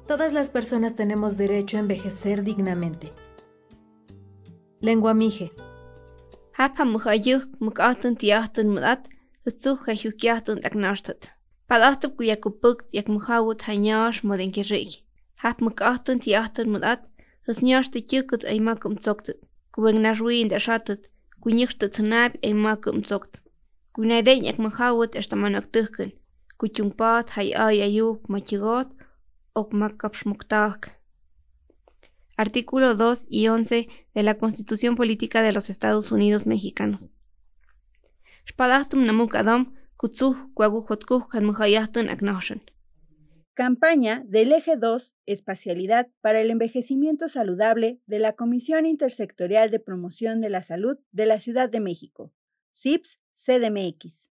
Todas las personas tenemos derecho a envejecer dignamente. Lengua mije. Hapa mujayuh mukatun tiyahtun mudat, hutsu hajukiahtun aknashtat. Padahtub kuyakupuk yak mujawut hanyash modenkirik. Hap mukatun tiyahtun mudat, husnyash tikyukut aymakum tsoktet. Kuwengnarwi in dashatet, kunyukstet nab aymakum tsokt. Kunayden yak mujawut estamanaktuhkun. Kuchungpat hay ayayuk machigot, ok makapshmuktak. Artículo 2 y 11 de la Constitución Política de los Estados Unidos Mexicanos. Shpadahtum namuk adam, kutsuh kuaguhotkuh kanmuhayahtun aknashan. Campaña del Eje 2, Espacialidad para el Envejecimiento Saludable de la Comisión Intersectorial de Promoción de la Salud de la Ciudad de México, CIPS-CDMX.